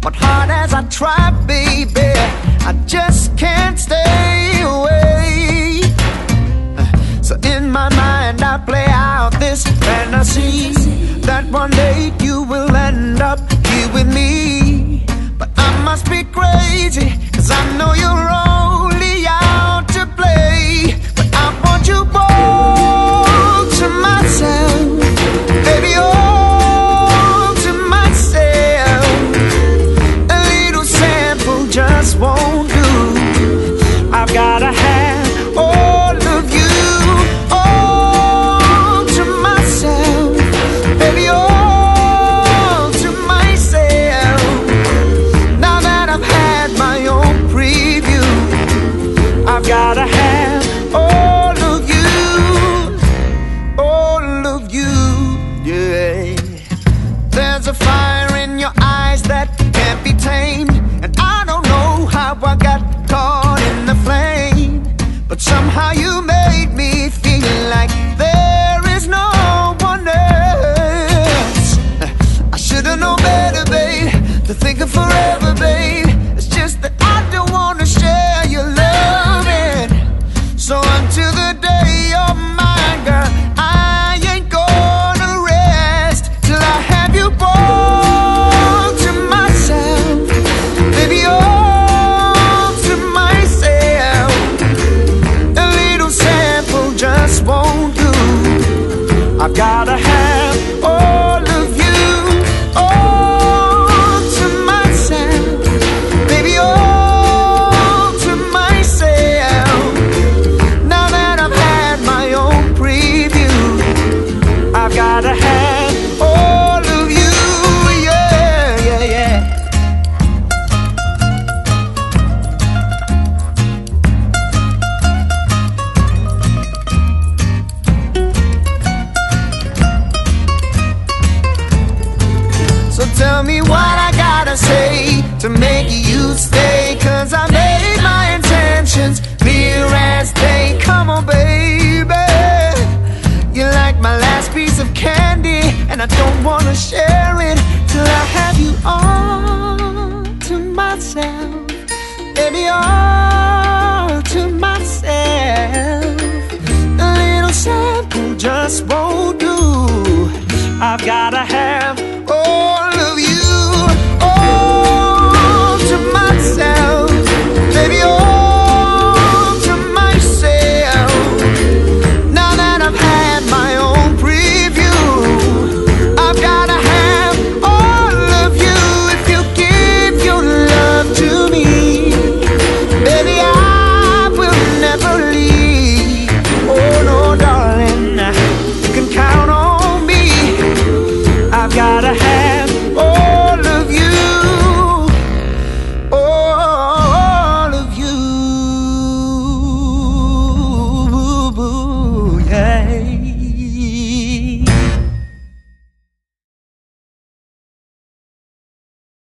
But hard as I try, baby, I just can't stay away. So in my mind I play out this fantasy that one day you will end up here with me. But I must be crazy, 'cause I know you're only out to play. But I want you all to myself, baby, all to myself. A little sample just won't do. I've gotta have all of you, all to myself, baby, all to myself. Now that I've had my own preview, I've gotta have all of you, yeah. There's a fire in your eyes that can't be tamed, and I don't know how I got caught in the flame, but somehow you made me feel like there is no one else. I should've known better, babe, to think of forever, babe. It's just that I don't wanna share your loving. So until the day you're mine, girl, I ain't gonna rest till I have you all to myself, baby, all to myself. A little sample just won't do. I've gotta have all of you, all to myself, baby, all to myself. Now that I've had my own preview, I've gotta have all of you, yeah, yeah, yeah. So tell me what I gotta say to make you stay, 'cause I made my intentions clear as day. Come on, baby, you're like my last piece of candy, and I don't wanna share it till I have you all to myself, baby, all to myself. A little sample just won't do. I've gotta have